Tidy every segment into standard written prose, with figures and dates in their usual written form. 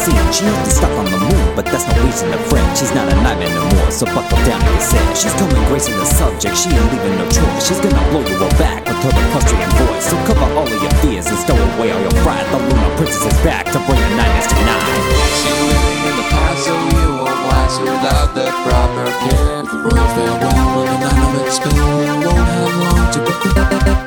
scene. She used to stop on the moon, but that's no reason to fret. She's not a nightmare no more, so buckle down and get set. She's coming gracing the subject, she ain't leaving no choice. She's gonna blow you back with her equestrian voice. So cover all of your fears and stow away all your pride. The Lunar Princess is back to bring the nightmares tonight. She's living in the past, so you won't last without the proper care. The royal farewell and the night of its spell, you won't have long to prepare.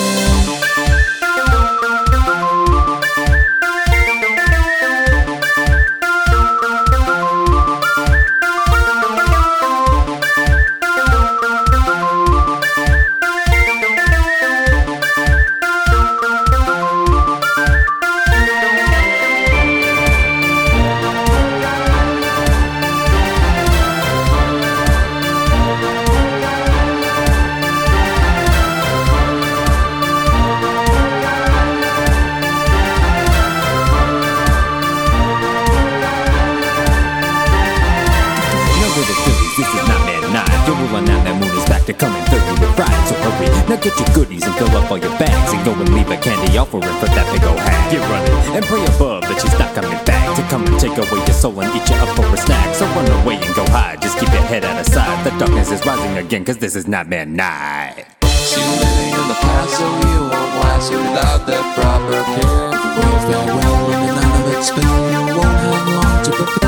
This is Nightmare Night. You're ruling out that moon is back to come and fill you with pride. So hurry, now get your goodies and fill up all your bags, and go and leave a candy offering for that big old hag. Get running and pray above that she's not coming back to come and take away your soul and eat you up for a snack. So run away and go hide, just keep your head out of sight. The darkness is rising again, cause this is Nightmare Night. She's living in the past, so you won't last without the proper care. The royal farewell and the night of its spell, you won't have long to prepare.